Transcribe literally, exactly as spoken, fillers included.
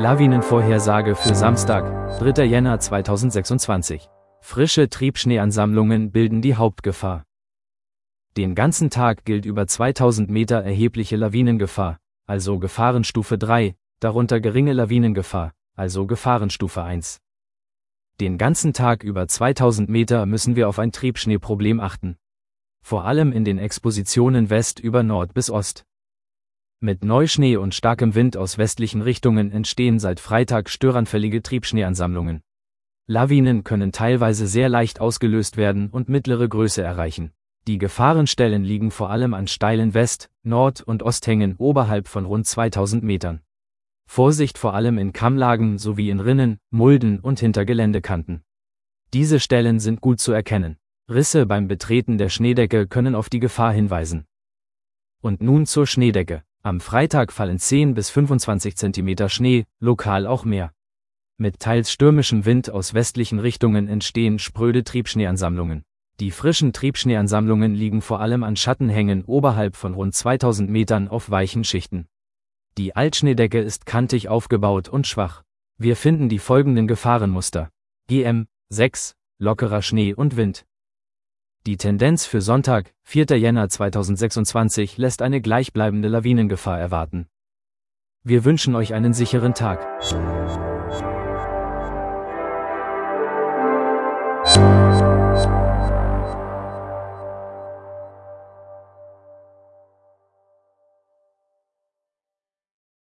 Lawinenvorhersage für Samstag, dritter Jänner zweitausendsechsundzwanzig. Frische Triebschneeansammlungen bilden die Hauptgefahr. Den ganzen Tag gilt über zweitausend Meter erhebliche Lawinengefahr, also Gefahrenstufe drei, darunter geringe Lawinengefahr, also Gefahrenstufe eins. Den ganzen Tag über zweitausend Meter müssen wir auf ein Triebschneeproblem achten. Vor allem in den Expositionen West über Nord bis Ost. Mit Neuschnee und starkem Wind aus westlichen Richtungen entstehen seit Freitag störanfällige Triebschneeansammlungen. Lawinen können teilweise sehr leicht ausgelöst werden und mittlere Größe erreichen. Die Gefahrenstellen liegen vor allem an steilen West-, Nord- und Osthängen oberhalb von rund zweitausend Metern. Vorsicht vor allem in Kammlagen sowie in Rinnen, Mulden und hinter Geländekanten. Diese Stellen sind gut zu erkennen. Risse beim Betreten der Schneedecke können auf die Gefahr hinweisen. Und nun zur Schneedecke. Am Freitag fallen zehn bis fünfundzwanzig Zentimeter Schnee, lokal auch mehr. Mit teils stürmischem Wind aus westlichen Richtungen entstehen spröde Triebschneeansammlungen. Die frischen Triebschneeansammlungen liegen vor allem an Schattenhängen oberhalb von rund zweitausend Metern auf weichen Schichten. Die Altschneedecke ist kantig aufgebaut und schwach. Wir finden die folgenden Gefahrenmuster. G M sechs, lockerer Schnee und Wind. Die Tendenz für Sonntag, vierter Jänner zweitausendsechsundzwanzig, lässt eine gleichbleibende Lawinengefahr erwarten. Wir wünschen euch einen sicheren Tag.